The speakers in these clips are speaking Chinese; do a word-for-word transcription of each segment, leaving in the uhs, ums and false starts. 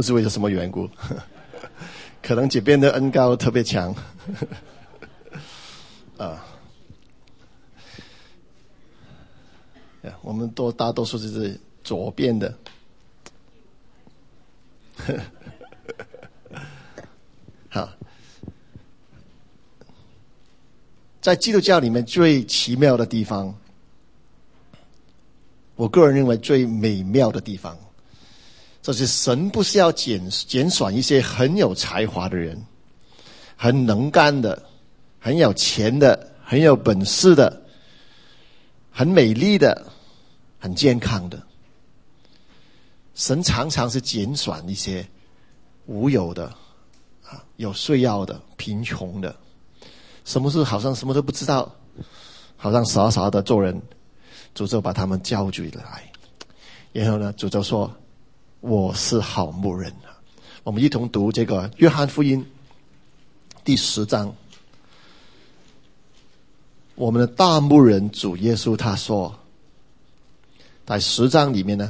知为了什么缘故，可能这边的恩膏特别强啊。我们多大多数就是左边的好，在基督教里面最奇妙的地方，我个人认为最美妙的地方，就是神不是要拣拣选一些很有才华的人，很能干的，很有钱的，很有本事的，很美丽的，很健康的。神常常是拣选一些无有的啊，有需要的，贫穷的，什么事好像什么都不知道，好像傻傻的做人，主就把他们叫聚来，然后呢，主就说我是好牧人。我们一同读这个约翰福音第十章，我们的大牧人主耶稣他说，在十章里面呢，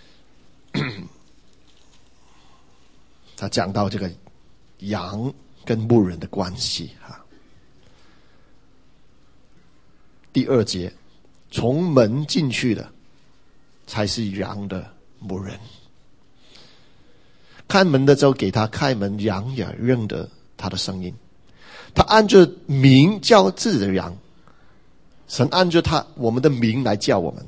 他讲到这个羊跟牧人的关系哈。第二节，从门进去的才是羊的牧人，看门的就给他开门，羊也认得他的声音，他按着名叫自己的羊，神按着他我们的名来叫我们，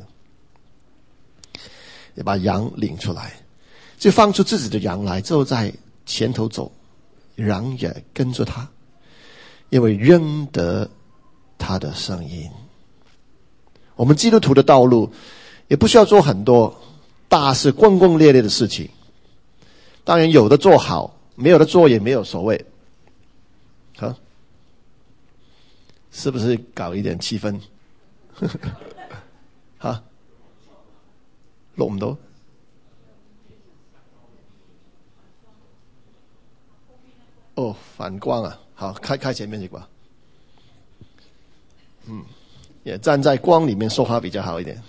也把羊领出来，就放出自己的羊来，就在前头走，羊也跟着他，因为认得他的声音。我们基督徒的道路也不需要做很多大事轰轰烈烈的事情，当然有的做好，没有的做也没有所谓啊，是不是搞一点气氛啊？錄唔到哦，反光啊，好，开开前面这个，嗯，也站在光里面说话比较好一点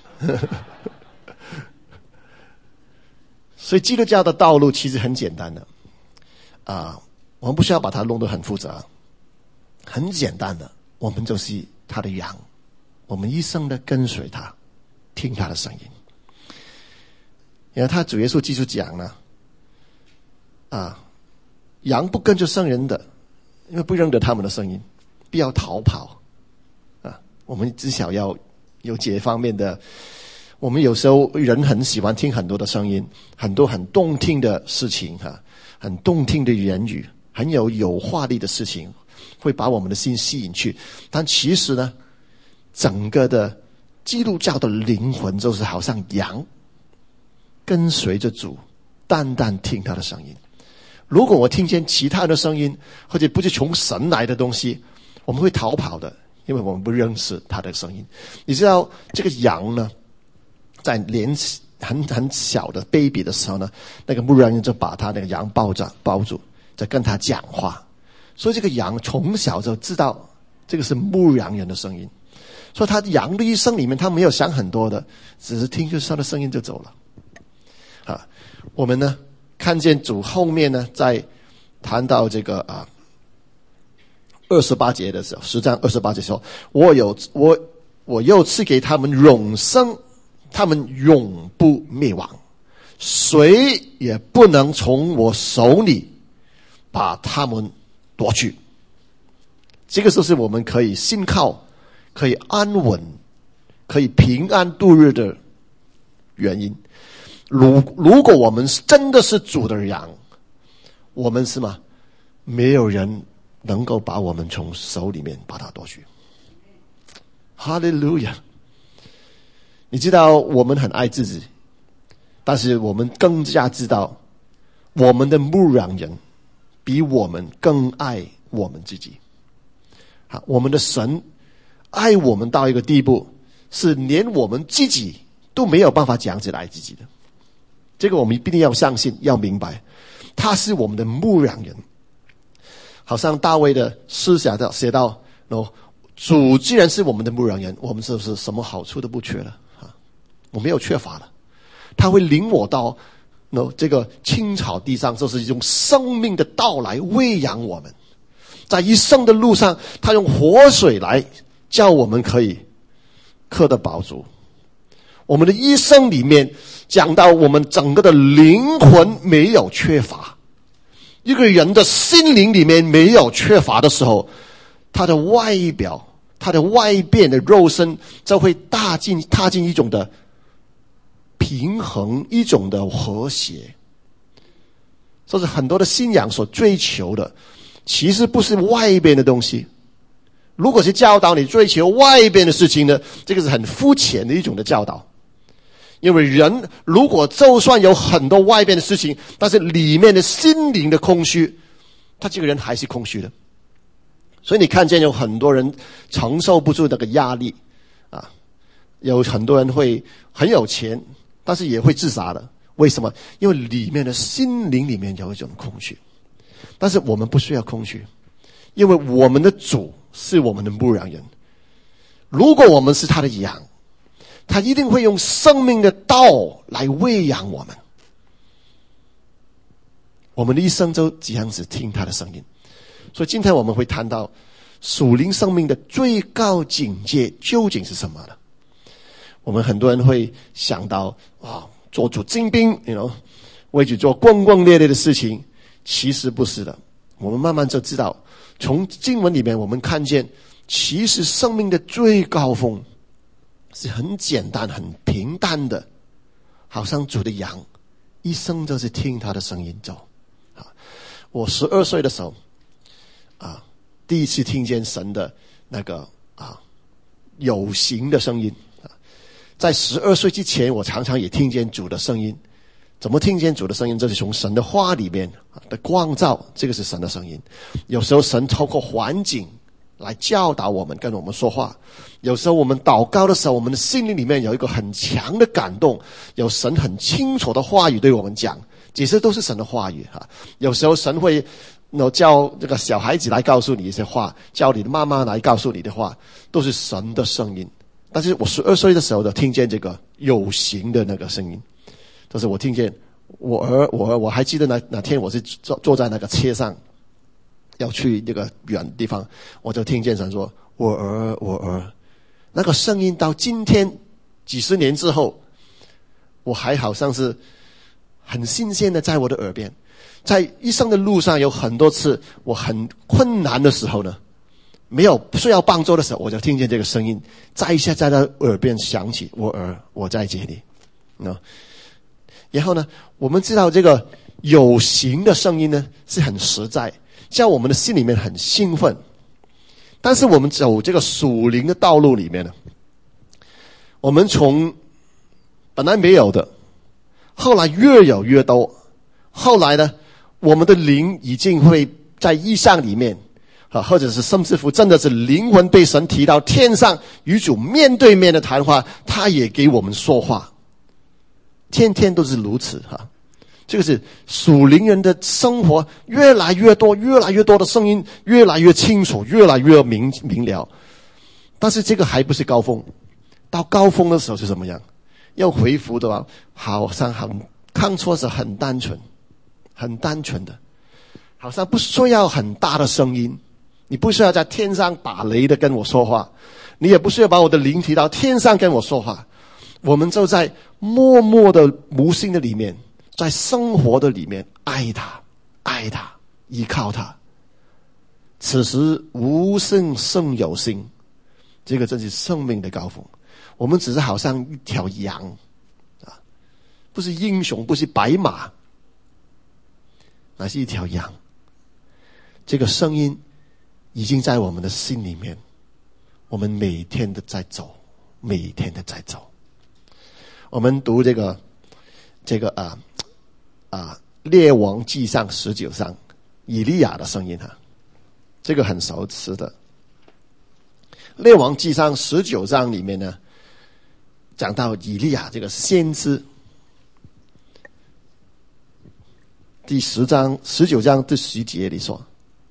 所以基督教的道路其实很简单的啊、呃，我们不需要把它弄得很复杂，很简单的，我们就是他的羊，我们一生的跟随他，听他的声音。然后他主耶稣基督讲呢，啊，羊不跟着生人的，因为不认得他们的声音，必要逃跑啊。我们至少要有这方面的，我们有时候人很喜欢听很多的声音，很多很动听的事情哈、啊，很动听的言语，很有有话力的事情，会把我们的心吸引去。但其实呢，整个的基督教的灵魂就是好像羊，跟随着主，淡淡听他的声音。如果我听见其他的声音，或者不是从神来的东西，我们会逃跑的，因为我们不认识他的声音。你知道这个羊呢，在年很很小的 baby 的时候呢，那个牧羊人就把他那个羊抱着抱住，在跟他讲话。所以这个羊从小就知道这个是牧羊人的声音，所以他羊的一生里面他没有想很多的，只是听就是他的声音就走了啊。我们呢看见主后面呢在谈到这个啊二十八节的时候，十章二十八节说，我有我我又赐给他们永生，他们永不灭亡，谁也不能从我手里把他们夺去。这个就是我们可以信靠，可以安稳，可以平安度日的原因。如如果我们真的是主的羊，我们是吗？没有人能够把我们从手里面把它夺去。哈利路亚！你知道我们很爱自己，但是我们更加知道我们的牧羊人比我们更爱我们自己。好，我们的神爱我们到一个地步，是连我们自己都没有办法讲起来自己的。这个我们一定要相信，要明白，他是我们的牧羊人。好像大卫的诗写到写到，哦，主既然是我们的牧羊人，我们是不是什么好处都不缺了啊？我没有缺乏了。他会领我到 no, 这个青草地上，就是用生命的道来喂养我们。在一生的路上，他用活水来叫我们可以喝得饱足。我们的一生里面讲到我们整个的灵魂没有缺乏，一个人的心灵里面没有缺乏的时候，他的外表，他的外变的肉身就会踏进踏进一种的平衡，一种的和谐。这是很多的信仰所追求的，其实不是外边的东西。如果是教导你追求外边的事情呢，这个是很肤浅的一种的教导。因为人如果就算有很多外边的事情，但是里面的心灵的空虚，他这个人还是空虚的。所以你看见有很多人承受不住那个压力啊，有很多人会很有钱，但是也会自杀的。为什么？因为里面的心灵里面有一种空虚。但是我们不需要空虚，因为我们的主是我们的牧羊人。如果我们是他的羊，他一定会用生命的道来喂养我们。我们的一生就这样子听他的声音。所以今天我们会谈到属灵生命的最高境界究竟是什么呢？我们很多人会想到啊，做主精兵 you know, 为主做轰轰烈烈的事情。其实不是的。我们慢慢就知道，从经文里面我们看见，其实生命的最高峰是很简单很平淡的，好像主的羊一生就是听他的声音走。我十二岁的时候啊，第一次听见神的那个啊有形的声音。在十二岁之前，我常常也听见主的声音。怎么听见主的声音？这是从神的话里面的光照，这个是神的声音。有时候神透过环境来教导我们，跟我们说话。有时候我们祷告的时候，我们的心灵里面有一个很强的感动，有神很清楚的话语对我们讲，这些都是神的话语哈。有时候神会叫这个小孩子来告诉你一些话，叫你的妈妈来告诉你的话，都是神的声音。但是我十二岁的时候就听见这个有形的那个声音，就是我听见我儿我儿我还记得那那天我是坐坐在那个车上要去那个远地方，我就听见神说我儿我儿，那个声音到今天几十年之后，我还好像是很新鲜的在我的耳边。在一生的路上有很多次我很困难的时候呢，没有需要帮助的时候，我就听见这个声音再一下在他耳边响起，我儿我在这里。no. 然后呢，我们知道这个有形的声音呢是很实在，在我们的心里面很兴奋。但是我们走这个属灵的道路里面呢，我们从本来没有的，后来越有越多，后来呢，我们的灵已经会在意象里面啊，或者是甚至乎真的是灵魂被神提到天上与主面对面的谈话，他也给我们说话，天天都是如此哈。这个是属灵人的生活，越来越多越来越多的声音，越来越清楚，越来越明明了。但是这个还不是高峰，到高峰的时候是怎么样？要回复的话，好像很看错是很单纯很单纯的，好像不需要很大的声音，你不需要在天上打雷的跟我说话，你也不需要把我的灵提到天上跟我说话，我们就在默默的无心的里面，在生活的里面爱他爱他依靠他。此时无声胜有声，这个真是生命的高峰。我们只是好像一条羊啊，不是英雄，不是白马，乃是一条羊。这个声音已经在我们的心里面，我们每天的在走，每天的在走。我们读这个这个啊啊列王纪上十九章以利亚的声音哈，这个很熟悉的。列王纪上十九章里面呢，讲到以利亚这个先知，第十章十九章第十节里说，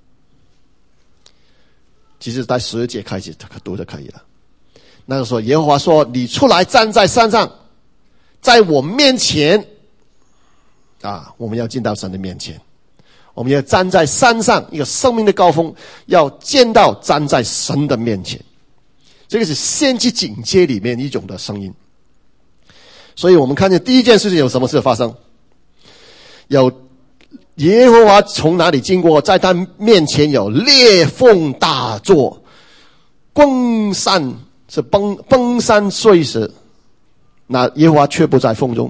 其实在十节开始读就可以了。那个时候耶和华说，你出来站在山上，在我面前啊，我们要进到神的面前，我们要站在山上一个生命的高峰，要见到站在神的面前。这个是先知警戒里面一种的声音。所以我们看见第一件事情有什么事发生？有耶和华从哪里经过，在他面前有裂缝大作，崩山是崩崩山碎石，那耶和华却不在风中。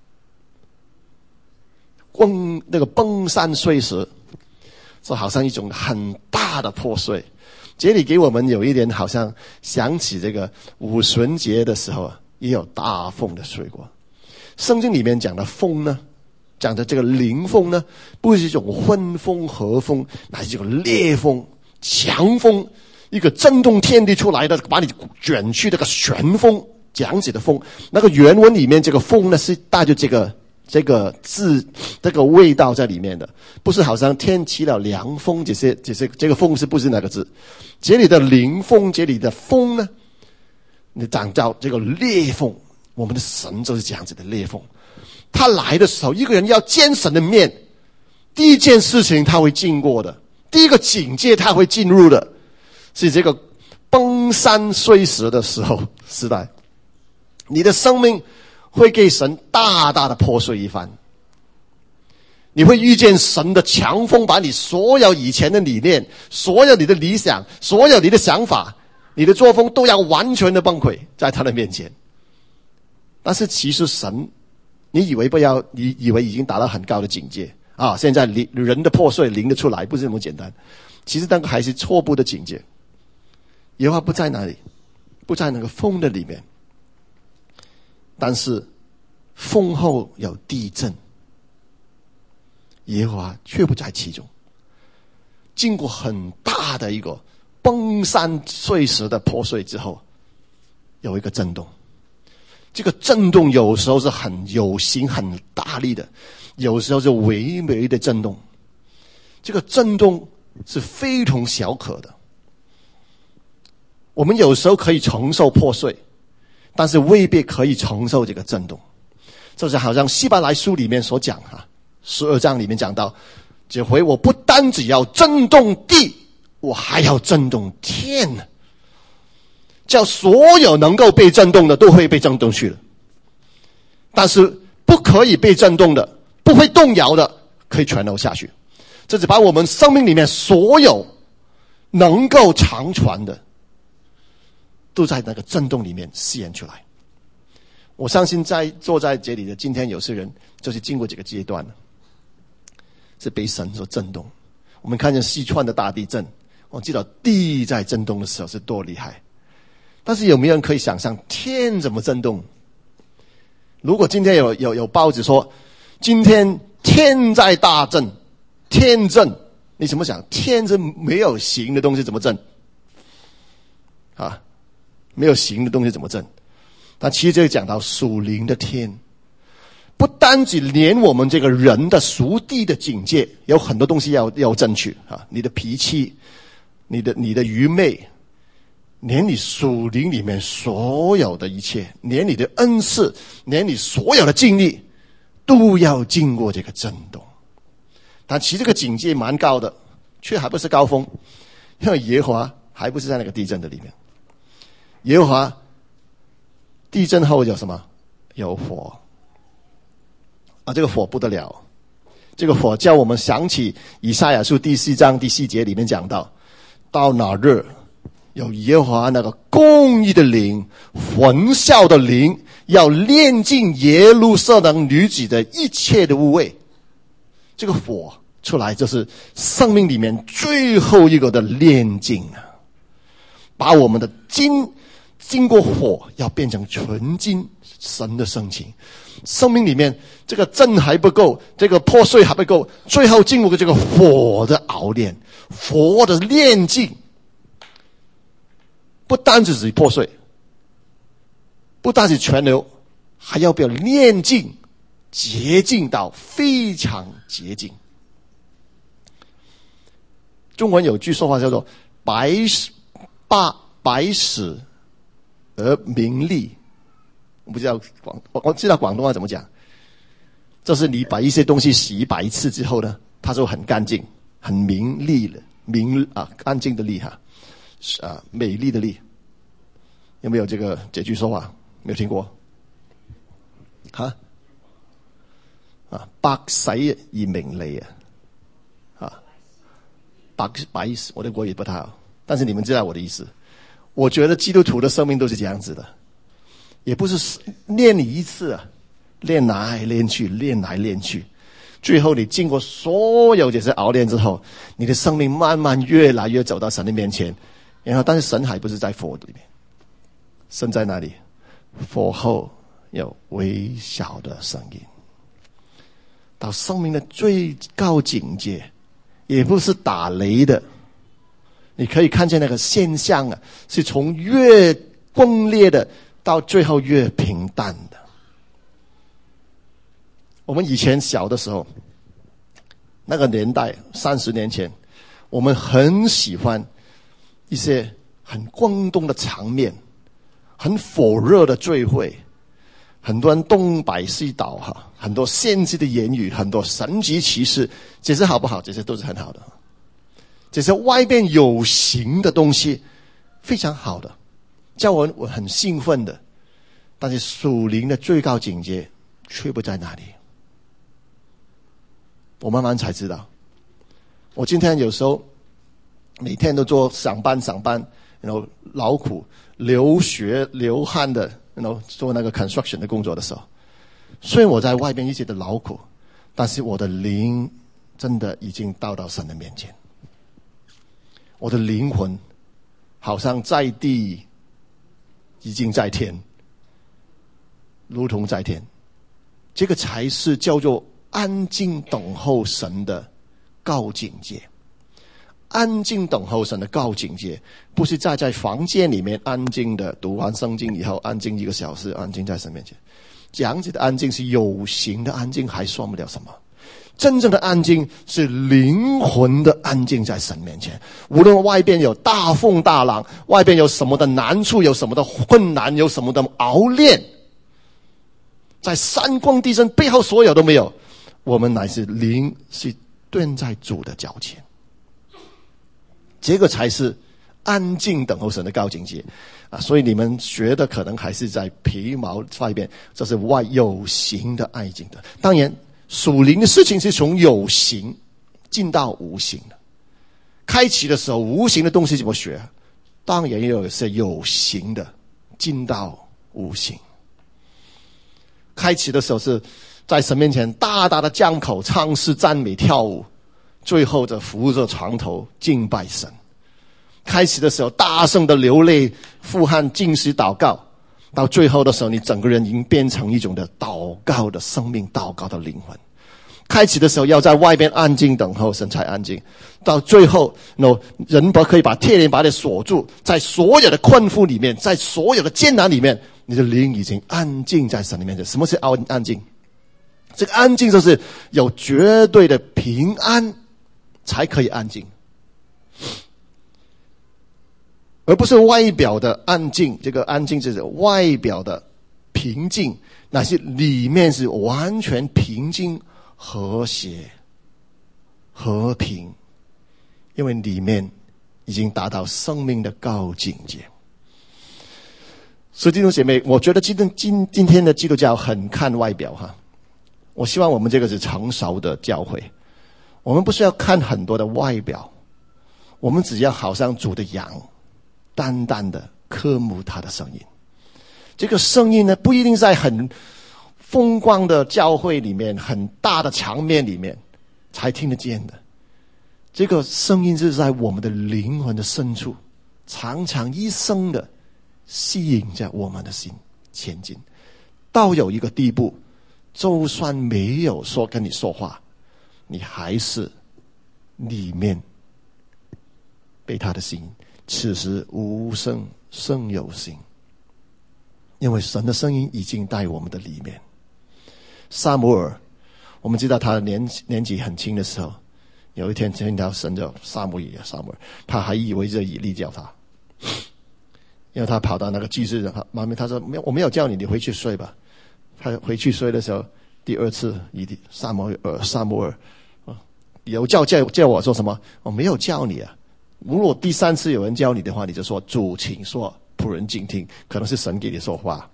崩那个崩山碎石，这好像一种很大的破碎。这里给我们有一点好像想起这个五旬节的时候啊，也有大风的吹过。圣经里面讲的风呢，讲的这个灵风呢，不是一种昏风和风，乃是这个烈风、强风，一个震动天地出来的，把你卷去那个旋风，这样子的风。那个原文里面这个风呢，是带着这个这个字这个味道在里面的，不是好像天起了凉风，这些这些这个风是不是那个字？这里的灵风，这里的风呢，你讲到这个烈风，我们的神就是这样子的烈风。他来的时候，一个人要见神的面，第一件事情他会经过的，第一个警戒他会进入的，是这个崩山碎石的时候时代。你的生命会给神大大的破碎一番，你会遇见神的强风，把你所有以前的理念，所有你的理想，所有你的想法，你的作风都要完全的崩溃在他的面前。但是其实神，你以为不要，你以为已经达到很高的境界啊？现在人的破碎灵的出来，不是那么简单。其实那个还是错误的境界。耶和华不在那里，不在那个风的里面，但是风后有地震，耶和华却不在其中。经过很大的一个崩山碎石的破碎之后，有一个震动。这个震动有时候是很有形很大力的，有时候是微微的震动。这个震动是非同小可的。我们有时候可以承受破碎，但是未必可以承受这个震动。就是好像希伯来书里面所讲啊，十二章里面讲到，这回我不单只要震动地，我还要震动天呢，叫所有能够被震动的都会被震动去了。但是不可以被震动的，不会动摇的，可以全留下去。这是把我们生命里面所有能够长传的，都在那个震动里面实现出来。我相信在坐在这里的今天有些人就是经过这个阶段了，是被神所震动。我们看见西川的大地震，我知道地在震动的时候是多厉害。但是有没有人可以想象天怎么震动？如果今天有有有报纸说今天天在大震，天震，你怎么想？天是没有形的东西怎么震？啊，没有形的东西怎么震？但其实这个讲到属灵的天，不单只连我们这个人的属地的境界，有很多东西要要震去啊，你的脾气，你的你的愚昧，连你属灵里面所有的一切，连你的恩赐，连你所有的经历，都要经过这个震动。但其实这个境界蛮高的，却还不是高峰，因为耶和华还不是在那个地震的里面。耶和华地震后有什么？有火啊！这个火不得了，这个火叫我们想起以赛亚书第四章第四节里面讲到，到那日有耶和华那个公义的灵、焚烧的灵，要炼尽耶路撒冷女子的一切的污秽。这个火出来就是生命里面最后一个的炼尽啊，把我们的金经过火要变成纯金，神的圣情。生命里面这个震还不够，这个破碎还不够，最后进入这个火的熬炼，火的炼尽。不单只是破碎，不单是全流，还要不要炼净，洁净到非常洁净。中文有句说话叫做百八百死而名利，我不知道广我我知道广东话怎么讲， 就是你把一些东西洗一百次之后呢，它就很干净，很明丽了，明啊干净的丽哈，啊美丽的丽。有没有这个这句说法？没有听过？哈？啊，白洗而明利啊，啊，白白我的国语不太好，但是你们知道我的意思。我觉得基督徒的生命都是这样子的，也不是练你一次啊，练来练去，练来练去，最后你经过所有这些熬炼之后，你的生命慢慢越来越走到神的面前，然后但是神还不是在火里面。神在哪里？火后有微小的声音。到生命的最高境界，也不是打雷的。你可以看见那个现象啊，是从越崩裂的，到最后越平淡的。我们以前小的时候，那个年代，三十年前，我们很喜欢一些很轰动的场面。很火热的聚会，很多人东摆西倒哈，很多先知的言语，很多神级奇事，这些好不好？这些都是很好的。这些外边有形的东西，非常好的，叫我我很兴奋的。但是属灵的最高境界却不在那里。我慢慢才知道，我今天有时候每天都做上班上班，然后劳苦。流血流汗的，然后做那个 construction 的工作的时候，虽然我在外边一些的劳苦，但是我的灵真的已经到到神的面前。我的灵魂好像在地，已经在天，如同在天。这个才是叫做安静等候神的高境界。安静等候神的高境界，不是在在房间里面安静的读完圣经以后，安静一个小时，安静在神面前。这样子的安静是有形的安静，还算不了什么。真正的安静是灵魂的安静在神面前。无论外边有大风大浪，外边有什么的难处，有什么的困难，有什么的熬炼，在三光地震背后所有都没有，我们乃是灵是蹲在主的脚前。这个才是安静等候神的高境界啊！所以你们学的可能还是在皮毛外边，这是外有形的安静的。当然，属灵的事情是从有形进到无形的。开启的时候，无形的东西怎么学？当然也有些有形的进到无形。开启的时候是在神面前大大的张口唱诗赞美跳舞。最后的扶着床头敬拜神。开始的时候大声的流泪呼喊禁食祷告，到最后的时候你整个人已经变成一种的祷告的生命，祷告的灵魂。开始的时候要在外边安静等候神才安静，到最后 no, 人不可以把铁链把你锁住，在所有的困苦里面，在所有的艰难里面，你的灵已经安静在神里面。什么是安安静？这个安静就是有绝对的平安才可以安静，而不是外表的安静。这个安静就是外表的平静，乃是里面是完全平静、和谐、和平，因为里面已经达到生命的高境界。所以弟兄姐妹，我觉得今天今今天的基督教很看外表哈。我希望我们这个是成熟的教会，我们不是要看很多的外表，我们只要好像主的羊，淡淡的渴慕他的声音。这个声音呢，不一定在很风光的教会里面，很大的场面里面才听得见的。这个声音是在我们的灵魂的深处，常常一生的吸引着我们的心前进，到有一个地步，就算没有说跟你说话，你还是里面被他的心，此时无声胜有声，因为神的声音已经在我们的里面。撒母耳，我们知道他年年纪很轻的时候，有一天听到神叫撒母耳撒母耳，他还以为这以利叫他，因为他跑到那个祭司的妈妈，他说没有，我没有叫你，你回去睡吧。他回去睡的时候， 第二次，以撒母耳，撒母耳，啊，有叫叫叫我说什么？我没有叫你啊。如果第三次有人教你的话，你就说主，请说，仆人静听，可能是神给你说话。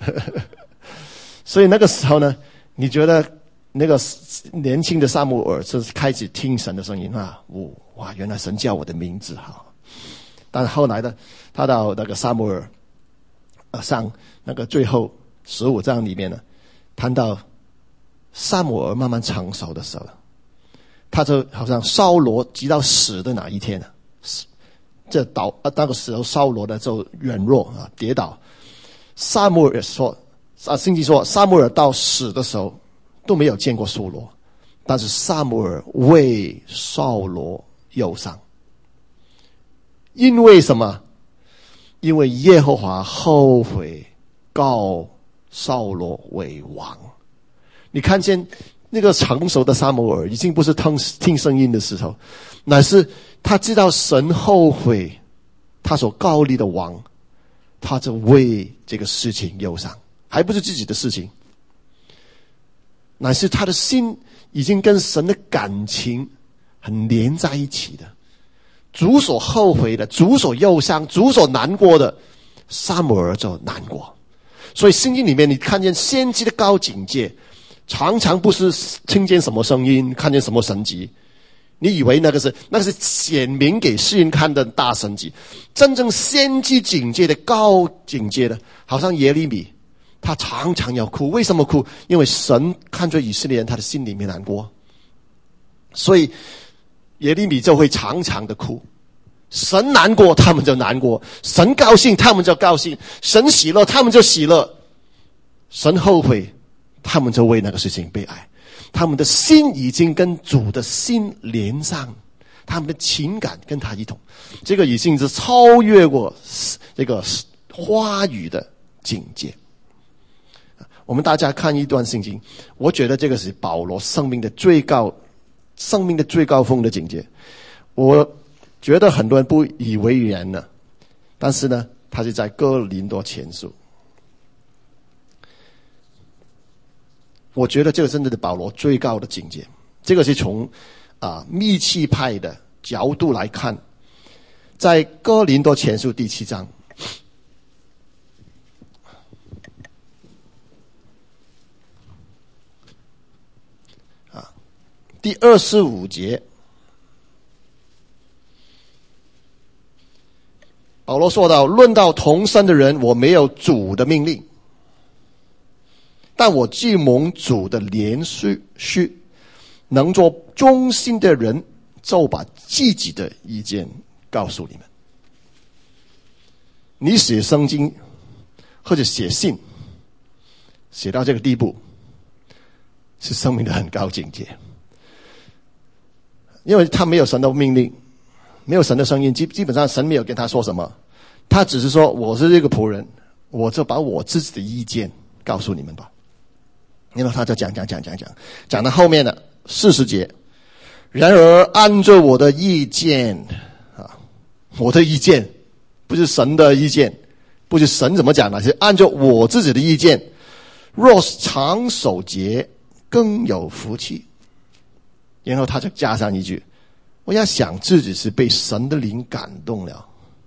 所以那个时候呢，你觉得那个年轻的撒母耳是开始听神的声音啊，哦，哇，原来神叫我的名字哈。但后来呢，他到那个撒母耳呃上那个最后十五章里面呢，谈到撒母耳慢慢成熟的时候，他就好像扫罗直到死的那一天呢，这倒啊那个时候扫罗呢就软弱啊跌倒。撒母耳说啊，圣经说撒母耳到死的时候都没有见过扫罗，但是撒母耳为扫罗忧伤。因为什么？因为耶和华后悔告扫罗为王。你看见那个成熟的撒母耳已经不是听听声音的时候，乃是他知道神后悔他所膏立的王，他就为这个事情忧伤，还不是自己的事情，乃是他的心已经跟神的感情很连在一起的。主所后悔的，主所忧伤，主所难过的，撒母耳就难过。所以圣经里面你看见先知的高警戒，常常不是听见什么声音，看见什么神迹，你以为那个是那个是显明给世人看的大神迹。真正先知警戒的高警戒的，好像耶利米，他常常要哭。为什么哭？因为神看着以色列人，他的心里面难过，所以耶利米就会常常的哭。神难过，他们就难过；神高兴，他们就高兴；神喜乐，他们就喜乐；神后悔，他们就为那个事情悲哀。他们的心已经跟主的心连上，他们的情感跟他一同。这个已经是超越过这个话语的境界。我们大家看一段圣经，我觉得这个是保罗生命的最高生命的最高峰的境界。我觉得很多人不以为然呢，但是呢，他是在哥林多前书。我觉得这个真的是保罗最高的境界。这个是从啊密契派的角度来看，在哥林多前书第七章。啊，第二十五节。保罗说到，论到同生的人，我没有主的命令，但我既蒙主的怜恤，能做忠心的人，就把自己的意见告诉你们。你写圣经或者写信写到这个地步，是生命的很高境界。因为他没有神的命令，没有神的声音，基基本上神没有跟他说什么，他只是说我是这个仆人，我就把我自己的意见告诉你们吧。然后他就讲讲讲讲讲，讲到后面的四十节，然而按照我的意见啊，我的意见不是神的意见，不是神怎么讲的，是按照我自己的意见，若常守节，更有福气。然后他就加上一句，我要想自己是被神的灵感动了。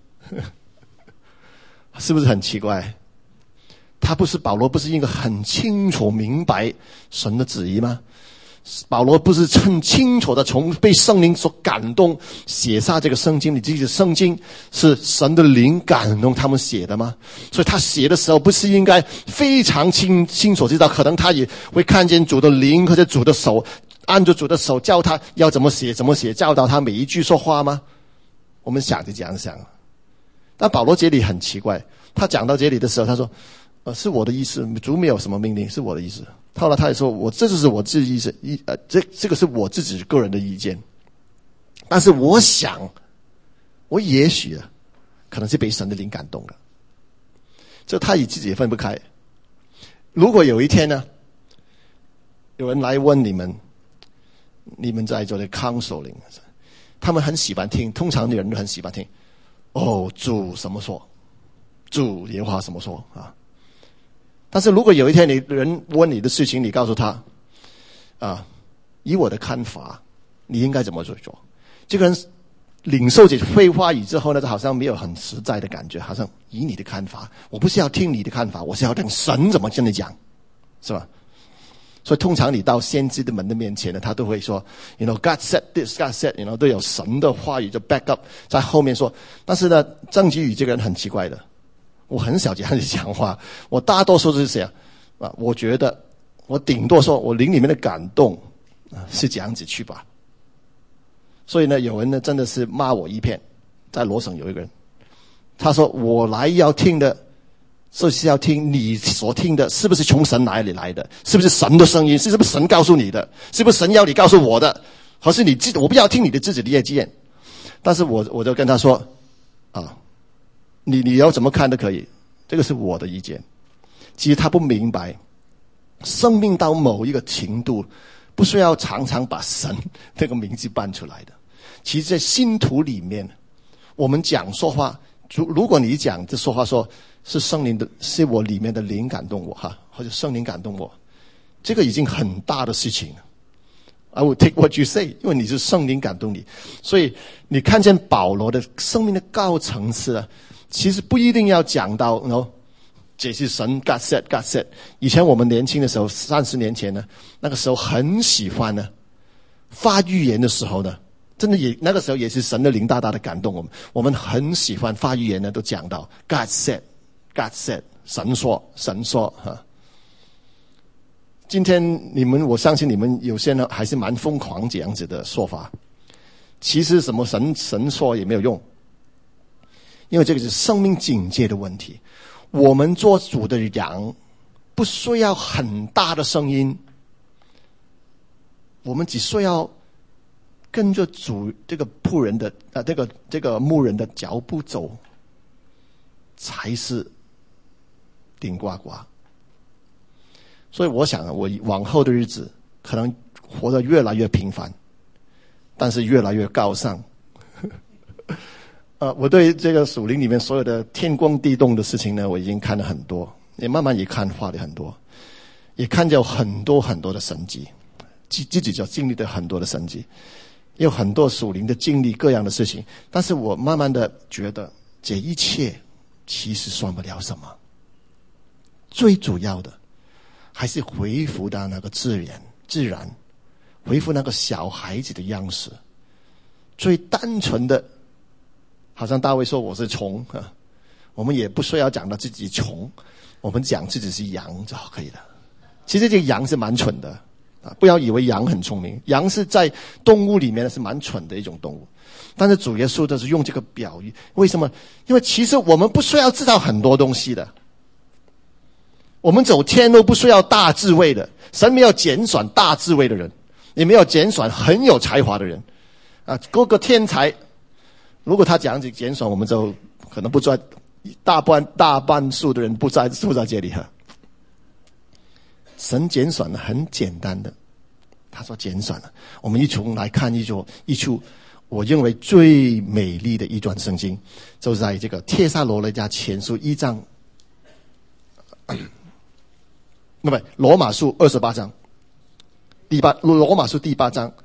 是不是很奇怪？他不是保罗不是一个很清楚明白神的旨意吗？保罗不是很清楚的从被圣灵所感动写下这个圣经，你自己的圣经是神的灵感动他们写的吗？所以他写的时候不是应该非常清清楚知道，可能他也会看见主的灵或者主的手，按着主的手教他要怎么写怎么写，教导他每一句说话吗？我们想就这样想。但保罗这里很奇怪，他讲到这里的时候他说呃，是我的意思，主没有什么命令，是我的意思。后来他也说，我这就是我自己意思，意呃，这这个是我自己个人的意见。但是我想，我也许啊，可能是被神的灵感动了。这他与自己也分不开。如果有一天呢，有人来问你们，你们在做的 counseling， 他们很喜欢听，通常的人都很喜欢听。哦，主怎么说？主耶和华怎么说啊？但是如果有一天你人问你的事情，你告诉他啊，以我的看法，你应该怎么做？这个人领受这废话语之后呢，就好像没有很实在的感觉，好像以你的看法，我不是要听你的看法，我是要听神怎么跟你讲，是吧？所以通常你到先知的门的面前呢，他都会说 ，you know God said this, God said, you know 都有神的话语就 back up 在后面说。但是呢，郑基宇这个人很奇怪的，我很少这样子讲话，我大多数都是这样啊，我觉得我顶多说我灵里面的感动啊是这样子去吧。所以呢，有人呢真的是骂我一片，在罗省有一个人，他说我来要听的。就是要听你所听的是不是从神哪里来的，是不是神的声音，是不是神告诉你的，是不是神要你告诉我的，还是你自己，我不要听你的自己的意见。但是我我就跟他说啊，你你要怎么看都可以，这个是我的意见。其实他不明白，生命到某一个程度不需要常常把神这个名字搬出来的。其实在信徒里面，我们讲说话，如果你讲这说话说是圣灵的，是我里面的灵感动我哈，或者圣灵感动我，这个已经很大的事情了。I will take what you say， 因为你是圣灵感动你，所以你看见保罗的生命的高层次啊，其实不一定要讲到 you know, 这是神 God said God said。以前我们年轻的时候，三十年前呢，那个时候很喜欢呢发预言的时候呢。真的也那个时候也是神的灵大大的感动我们，我们很喜欢发预言呢，都讲到 God said, God said， 神说，神说哈。今天你们，我相信你们有些人还是蛮疯狂这样子的说法。其实什么神神说也没有用，因为这个是生命境界的问题。我们做主的羊，不需要很大的声音，我们只需要。跟着主这个仆人的啊，这个这个牧人的脚步走，才是顶呱呱。所以我想，我往后的日子可能活得越来越平凡，但是越来越高尚。呃，我对这个属灵里面所有的天光地动的事情呢，我已经看了很多，也慢慢也看化了很多，也看见很多很多的神迹，自自己就经历了很多的神迹。有很多属灵的经历各样的事情，但是我慢慢的觉得这一切其实算不了什么，最主要的还是恢复到那个自然自然恢复那个小孩子的样式，最单纯的，好像大卫说我是虫啊，我们也不需要讲到自己虫，我们讲自己是羊就可以了。其实这个羊是蛮蠢的啊，不要以为羊很聪明，羊是在动物里面是蛮蠢的一种动物。但是主耶稣就是用这个表喻，为什么？因为其实我们不需要知道很多东西的，我们走天路不需要大智慧的，神没有拣选大智慧的人，也没有拣选很有才华的人啊，各个天才，如果他这样子拣选，我们就可能不在大半大半数的人不在住在这里哈。神拣选了很简单的，他说拣选了。我们一从来看一处一处，我认为最美丽的一段圣经，就在这个帖撒罗尼迦前书一章，不不，罗马书二十八章，第八罗马书第八章，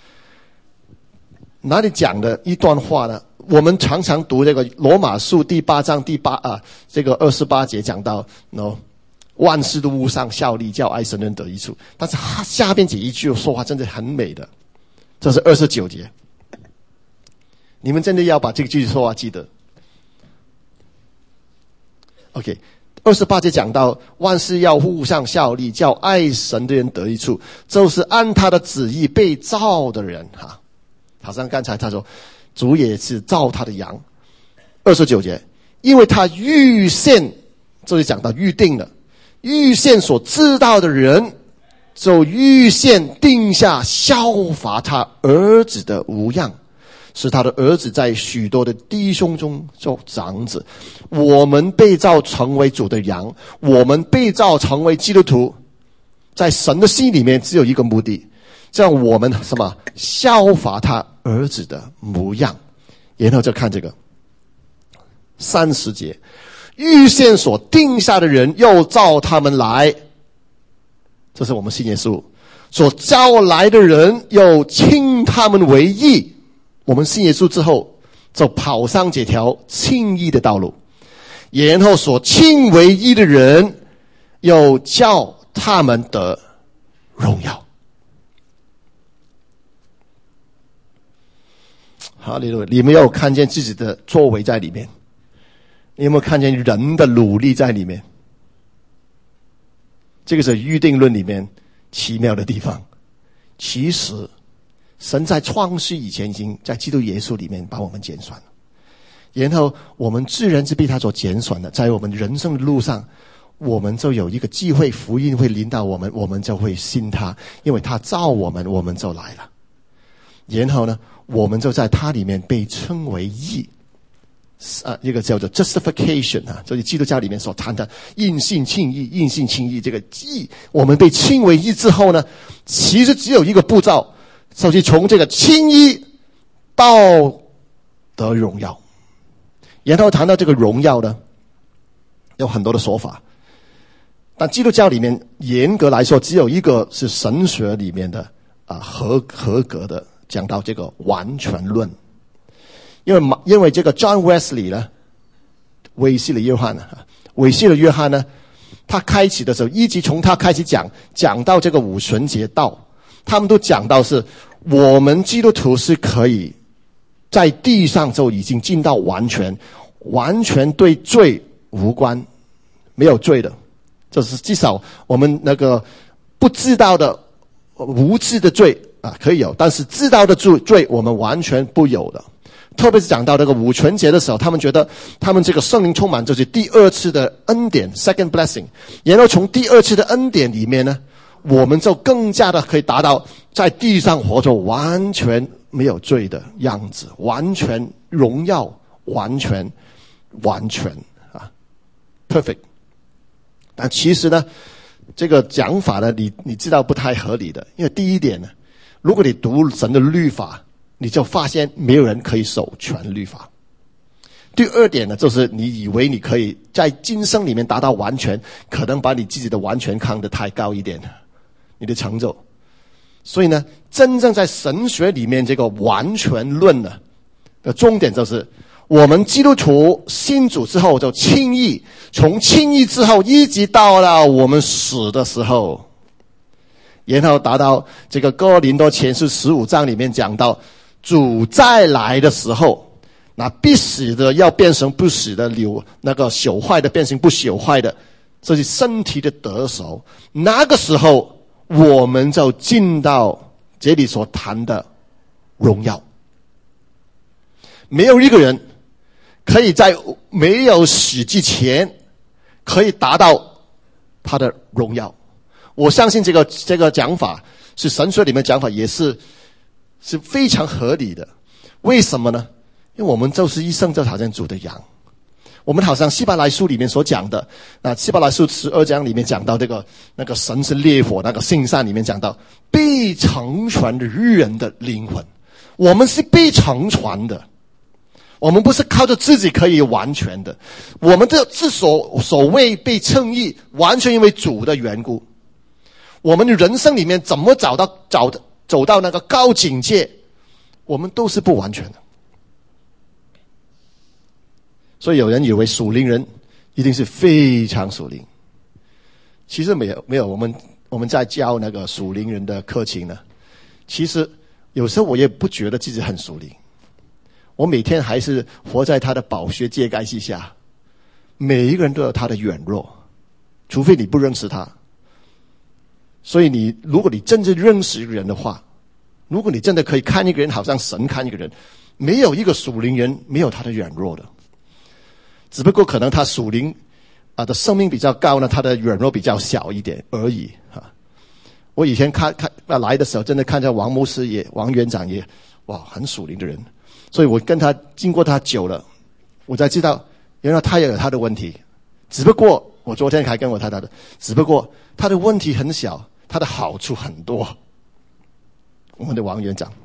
哪里讲的一段话呢？我们常常读这个罗马书第八章第八啊，这个二十八节讲到 ，no。万事都互相效力，叫爱神人得益处。但是他下边这一句说话真的很美的，这是二十九节。你们真的要把这句说话记得。OK， 二十八节讲到万事要互相效力，叫爱神的人得益处，就是按他的旨意被造的人哈。好像刚才他说，主也是造他的羊。二十九节，因为他预先，这里讲到预定了。预先所知道的人，就预先定下效法他儿子的模样，使他的儿子在许多的弟兄中做长子。我们被造成为主的羊，我们被造成为基督徒，在神的心里面只有一个目的，这样我们什么效法他儿子的模样。然后就看这个三十节，预先所定下的人又召他们来，这是我们信耶稣， 所招来的人又称他们为义。我们信耶稣之后，就跑上这条称义的道路，然后所称为义的人又叫他们得荣耀。哈利路亚！你们有看见自己的作为在里面？你有没有看见人的努力在里面？这个是预定论里面奇妙的地方。其实神在创世以前已经在基督耶稣里面把我们拣选了，然后我们自然是被他所拣选的，在我们人生的路上，我们就有一个机会，福音会临到我们，我们就会信他，因为他召我们，我们就来了。然后呢，我们就在他里面被称为义，啊，一个叫做 justification 啊，就是基督教里面所谈的因信称义，因信称义。这个义，我们被称为义之后呢，其实只有一个步骤，就是从这个称义到得荣耀。然后谈到这个荣耀呢，有很多的说法，但基督教里面严格来说，只有一个是神学里面的啊合合格的。讲到这个完全论，因为因为这个 John Wesley 呢，威西的约翰呢，威西的约翰呢，他开启的时候，一直从他开始讲，讲到这个五旬节道，他们都讲到是我们基督徒是可以在地上就已经进到完全，完全对罪无关，没有罪的，就是至少我们那个不知道的无知的罪啊，可以有，但是知道的罪我们完全不有的。特别是讲到那个五旬节的时候，他们觉得他们这个圣灵充满就是第二次的恩典 second blessing， 然后从第二次的恩典里面呢，我们就更加的可以达到在地上活着完全没有罪的样子，完全荣耀，完全完全啊 perfect。 但其实呢，这个讲法呢，你你知道不太合理的，因为第一点呢，如果你读神的律法，你就发现没有人可以守全律法。第二点呢，就是你以为你可以在今生里面达到完全，可能把你自己的完全看得太高一点，你的成就。所以呢，真正在神学里面这个完全论呢的重点就是，我们基督徒信主之后就称义，从称义之后一直到了我们死的时候，然后达到这个哥林多前书十五章里面讲到，主再来的时候，那必死的要变成不死的，留那个朽坏的变成不朽坏的，这是身体的得手。那个时候我们就进到这里所谈的荣耀。没有一个人可以在没有死之前可以达到他的荣耀。我相信这个这个讲法是神学里面讲法，也是是非常合理的。为什么呢？因为我们就是一生就好像主的羊，我们好像希伯来书里面所讲的，那希伯来书十二章里面讲到这个那个神是烈火，那个圣善里面讲到被成全的人的灵魂，我们是被成全的，我们不是靠着自己可以完全的，我们这之所所谓被称义，完全因为主的缘故。我们的人生里面怎么找到找走到那个高境界，我们都是不完全的。所以有人以为属灵人一定是非常属灵，其实没有没有。我们我们在教那个属灵人的课程呢，其实有时候我也不觉得自己很属灵，我每天还是活在他的宝血戒盖之下。每一个人都有他的软弱，除非你不认识他。所以你如果你真正认识一个人的话，如果你真的可以看一个人好像神看一个人，没有一个属灵人没有他的软弱的，只不过可能他属灵啊的生命比较高呢，他的软弱比较小一点而已啊。我以前看看来的时候，真的看见王牧师也王园长也哇很属灵的人，所以我跟他经过他久了，我才知道原来他也有他的问题，只不过我昨天还跟我太太的，只不过他的问题很小，他的好处很多。我们的王园长，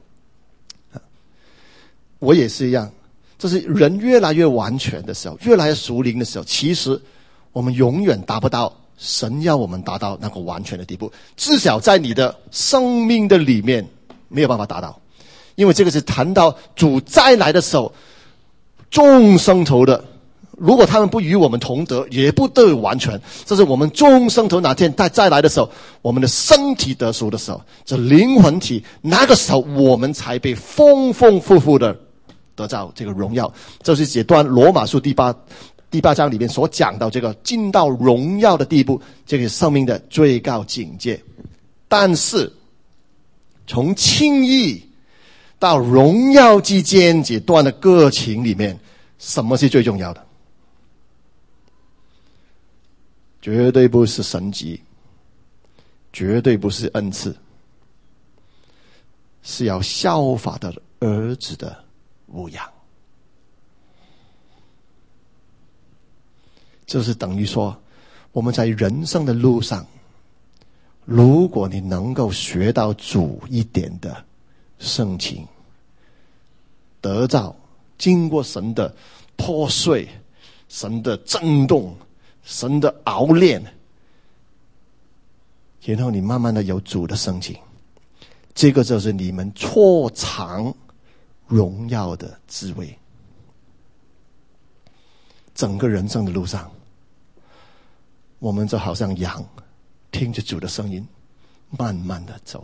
我也是一样，就是人越来越完全的时候，越来越属灵的时候，其实我们永远达不到神要我们达到那个完全的地步，至少在你的生命的里面没有办法达到，因为这个是谈到主再来的时候，众生头的，如果他们不与我们同得，也不得完全。这是我们众生头哪天再再来的时候，我们的身体得赎的时候，这灵魂体那个时候我们才被丰丰富富的得到这个荣耀。这是这段罗马书第八第八章里面所讲到这个进到荣耀的地步，这个是生命的最高境界。但是从轻易到荣耀之间这段的过程里面，什么是最重要的？绝对不是神迹，绝对不是恩赐，是要效法的儿子的模样。就是等于说，我们在人生的路上，如果你能够学到主一点的圣情，得到经过神的破碎、神的震动、神的熬炼，然后你慢慢的有主的圣情，这个就是你们错尝荣耀的滋味。整个人生的路上，我们就好像羊，听着主的声音，慢慢的走。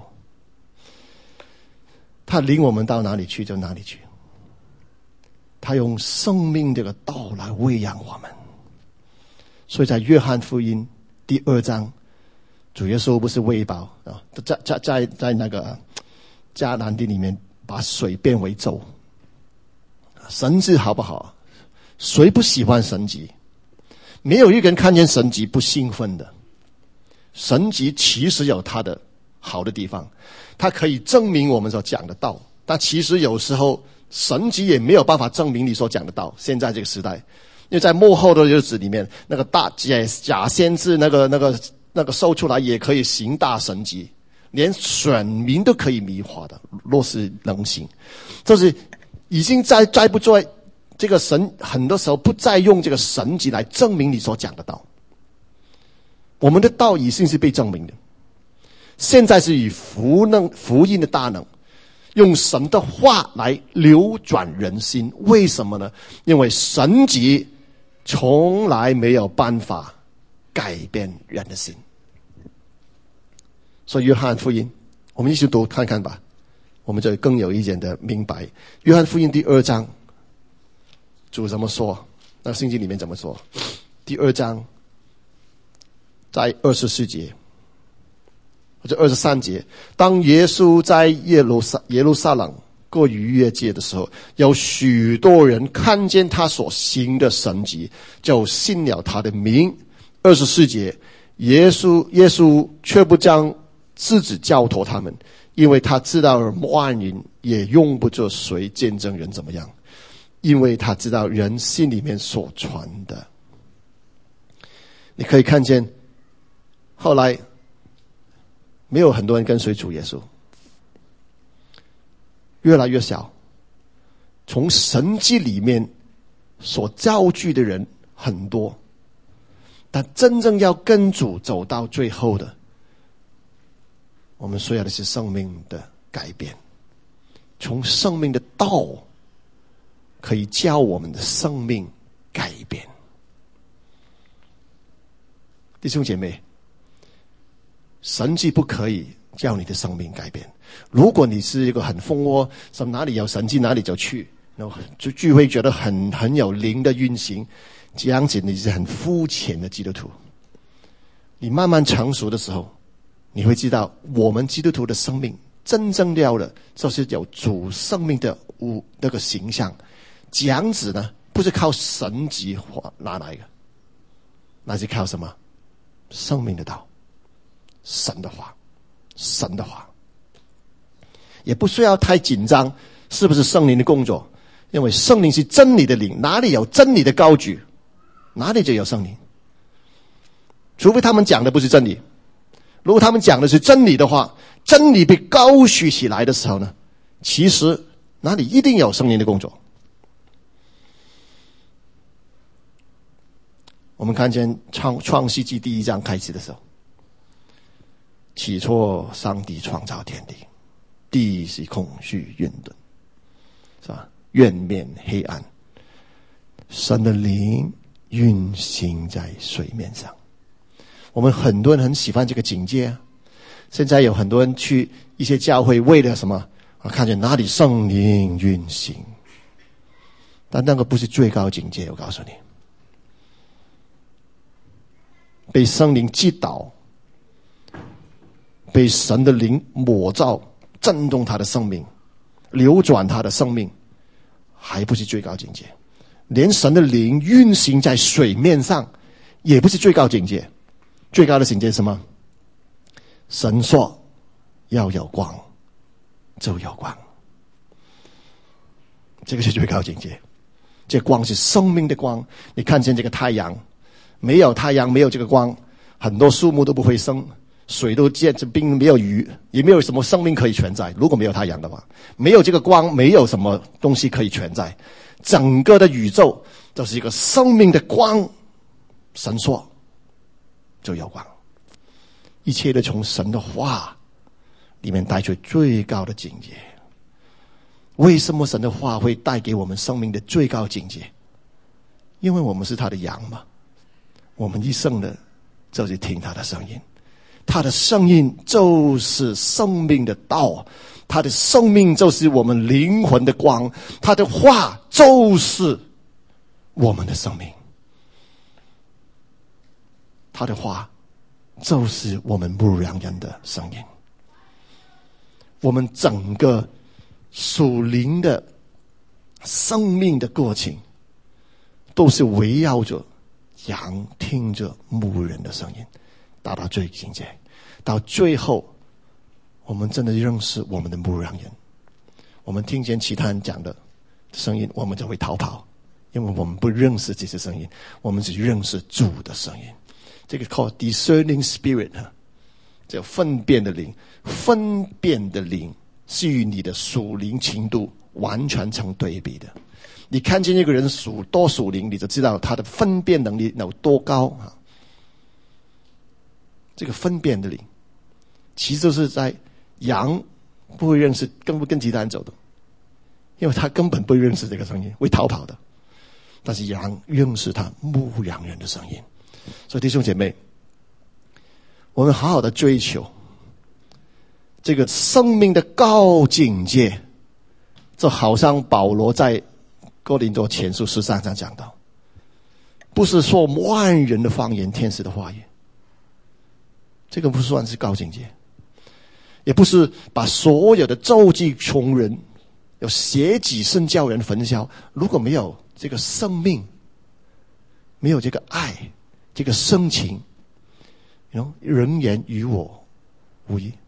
他领我们到哪里去就哪里去，他用生命这个道来喂养我们。所以在约翰福音第二章，主耶稣不是喂饱啊，在在在在那个迦南地里面把水变为粥。神迹好不好？谁不喜欢神迹？没有一个人看见神迹不兴奋的。神迹其实有它的好的地方，它可以证明我们所讲的道，但其实有时候神迹也没有办法证明你所讲的道。现在这个时代，因为在末后的日子里面，那个大假假先知那个那个那个受出来也可以行大神迹，连选民都可以迷惑的，若是能行，就是已经在在不在这个神很多时候不再用这个神迹来证明你所讲的道。我们的道已经是被证明的，现在是以福能福音的大能，用神的话来扭转人心。为什么呢？因为神迹从来没有办法改变人的心。所以约翰福音我们一起读看看吧，我们就更有一点的明白。约翰福音第二章主怎么说，那圣经里面怎么说？第二章在二十四节或者二十三节，当耶稣在耶路撒耶路撒冷过逾越节的时候，有许多人看见他所行的神迹，就信了他的名。二十四节，耶稣耶稣却不将自己交托他们，因为他知道万人也用不着谁见证人怎么样，因为他知道人心里面所传的。你可以看见后来没有很多人跟随主耶稣，越来越小，从神迹里面所造句的人很多，但真正要跟主走到最后的，我们需要的是生命的改变，从生命的道可以教我们的生命改变。弟兄姐妹，神迹不可以叫你的生命改变。如果你是一个很蜂窝，什么哪里有神迹哪里就去，然后就聚会觉得很很有灵的运行，这样子你是很肤浅的基督徒。你慢慢成熟的时候，你会知道我们基督徒的生命真正要的就是有主生命的那个形象。这样子呢，不是靠神迹拿来的，那是靠什么？生命的道，神的话，神的话。也不需要太紧张是不是圣灵的工作，因为圣灵是真理的灵，哪里有真理的高举，哪里就有圣灵。除非他们讲的不是真理，如果他们讲的是真理的话，真理被高举起来的时候呢，其实哪里一定有圣灵的工作。我们看见创创世纪第一章开始的时候，起初上帝创造天地，地是空虚混沌，是吧？月面黑暗，神的灵运行在水面上。我们很多人很喜欢这个境界啊。现在有很多人去一些教会，为了什么？我看见哪里圣灵运行，但那个不是最高境界。我告诉你，被圣灵击倒，被神的灵抹照，震动他的生命，流转他的生命，还不是最高境界。连神的灵运行在水面上，也不是最高境界。最高的境界是什么？神说要有光，就有光。这个是最高境界。这光是生命的光。你看见这个太阳，没有太阳，没有这个光，很多树木都不会生，水都结着冰，没有鱼，也没有什么生命可以存在。如果没有太阳的话，没有这个光，没有什么东西可以存在。整个的宇宙都是一个生命的光，神说就有光。一切都从神的话里面带出最高的境界。为什么神的话会带给我们生命的最高境界？因为我们是他的羊嘛，我们一生的就是听他的声音，他的声音就是生命的道，他的生命就是我们灵魂的光，他的话就是我们的生命，他的话就是我们牧羊人的声音。我们整个属灵的生命的过程都是围绕着羊听着牧人的声音，达到最境界。到最后我们真的认识我们的牧羊人，我们听见其他人讲的声音，我们就会逃跑，因为我们不认识这些声音，我们只认识主的声音。这个 called discerning spirit， 叫分辨的灵。分辨的灵是与你的属灵程度完全成对比的。你看见一个人属多属灵，你就知道他的分辨能力有多高啊！这个分辨的灵，其实就是在羊不会认识，更不跟其他人走的，因为他根本不会认识这个声音，会逃跑的。但是羊认识他牧羊人的声音。所以弟兄姐妹，我们好好的追求这个生命的高境界，就好像保罗在哥林多前书十三章讲到，不是说万人的方言，天使的话语，这个不算是高境界，也不是把所有的咒诅穷人，有邪己甚叫人焚烧。如果没有这个生命，没有这个爱，这个深情， you know, 人言与我无异。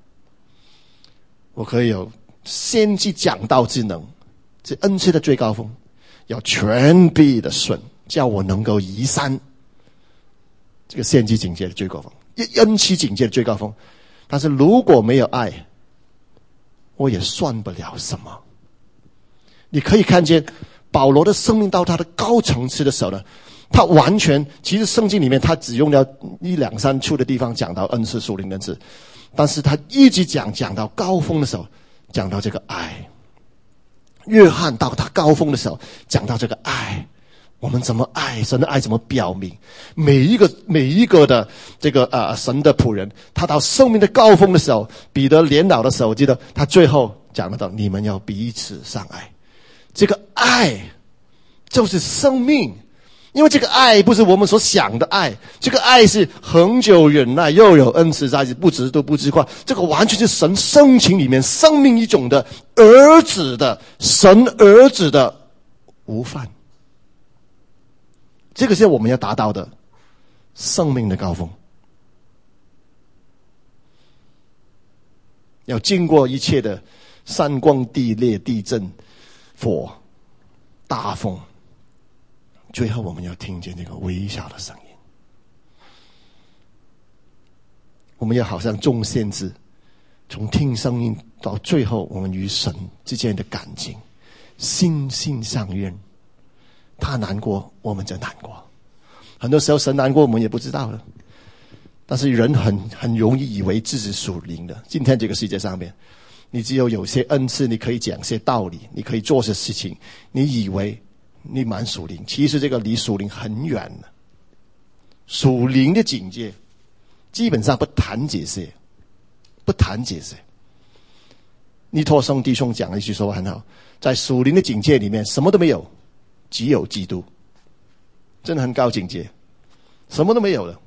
我可以有先知讲道之能，这恩赐的最高峰，有全臂的顺，叫我能够移山，这个先知境界的最高峰，恩赐境界的最高峰。但是如果没有爱，我也算不了什么。你可以看见保罗的生命到他的高层次的时候呢，他完全，其实圣经里面他只用了一两三处的地方讲到恩赐属灵恩赐，但是他一直讲讲到高峰的时候，讲到这个爱。约翰到他高峰的时候，讲到这个爱，我们怎么爱，神的爱怎么表明。每一个每一个的这个呃神的仆人，他到生命的高峰的时候，彼得年老的时候，我记得他最后讲得到，你们要彼此相爱。这个爱就是生命。因为这个爱不是我们所想的爱，这个爱是恒久忍耐，又有恩慈在，不知都不知夸。这个完全是神深情里面生命一种的儿子的神儿子的无犯。这个是我们要达到的生命的高峰，要经过一切的山光地裂、地震、火、大风，最后我们要听见这个微小的声音。我们要好像众先知，从听声音到最后我们与神之间的感情心心相印。他难过我们就难过， 很多时候神难过我们也不知道的。但是人很很容易以为自己属灵的。今天这个世界上面，你只有有些恩赐，你可以讲些道理，你可以做些事情，你以为你蛮属灵，其实这个离属灵很远的。属灵的境界基本上不谈这些，不谈这些。尼托生弟兄讲了一句说话很好，在属灵的境界里面什么都没有，只有基督。真的很高境界，什么都没有了。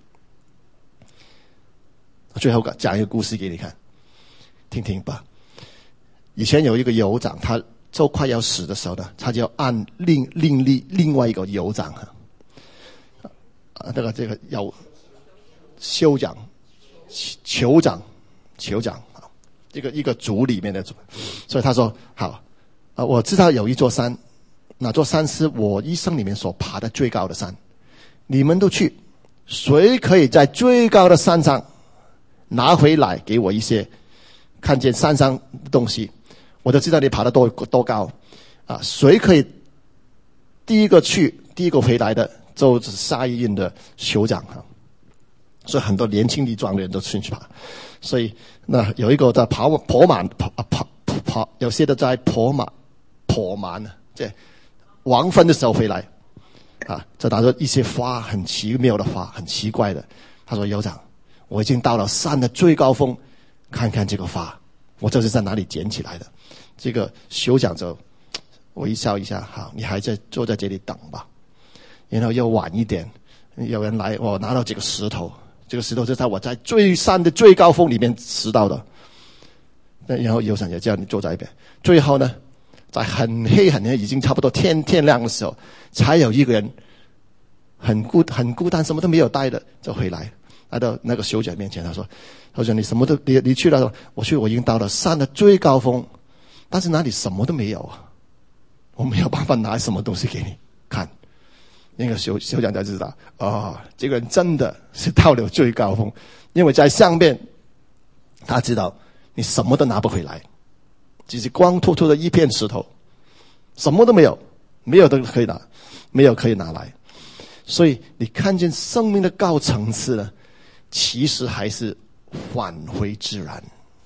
最后讲一个故事给你看，听听吧。以前有一个酋长，他就快要死的时候呢，他就要按另另立另外一个酋长啊，那个这个有酋长、酋长、酋长啊，一个一个族里面的族。所以他说：“好啊，我知道有一座山，那座山是我一生里面所爬的最高的山，你们都去，谁可以在最高的山上拿回来给我一些看见山上的东西，我就知道你爬得多多高啊！谁可以第一个去第一个回来的，就是下一任的酋长啊！所以很多年轻力壮的人都去爬。所以那有一个在跑跑马跑跑跑，有些的在跑马跑马呢，即係黄昏的时候回来啊，就拿着一些花，很奇妙的花，很奇怪的。他说：“酋长，我已经到了山的最高峰，看看这个花，我这是在哪里捡起来的？”这个酋长就微笑一下，好，你还在坐在这里等吧。然后又晚一点，有人来，我拿到这个石头，这个石头是在我在最山的最高峰里面拾到的。然后酋长也叫你坐在一边。最后呢，在很黑很黑，已经差不多天天亮的时候，才有一个人很孤很孤单，什么都没有带的就回来。来到那个酋长面前，他说：“他说你什么都你你去了，我去，我已经到了山的最高峰，但是那里什么都没有啊，我没有办法拿什么东西给你看。”那个酋酋长才知道，哦，这个人真的是到了最高峰，因为在上面，他知道你什么都拿不回来，只是光秃秃的一片石头，什么都没有，没有都可以拿，没有可以拿来。所以你看见生命的高层次呢，其实还是返回自然。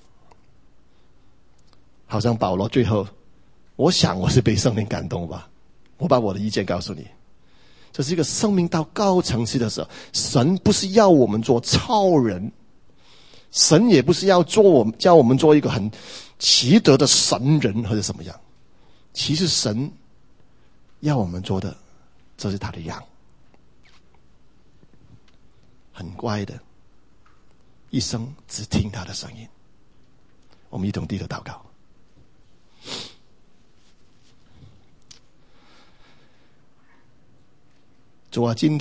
好像保罗最后，我想我是被圣灵感动吧，我把我的意见告诉你。这是一个生命到高层次的时候，神不是要我们做超人，神也不是要做我们叫我们做一个很奇德的神人或者什么样。其实神要我们做的，这是他的羊，很乖的，一生只听他的声音。我们一同低头祷告。主啊，今天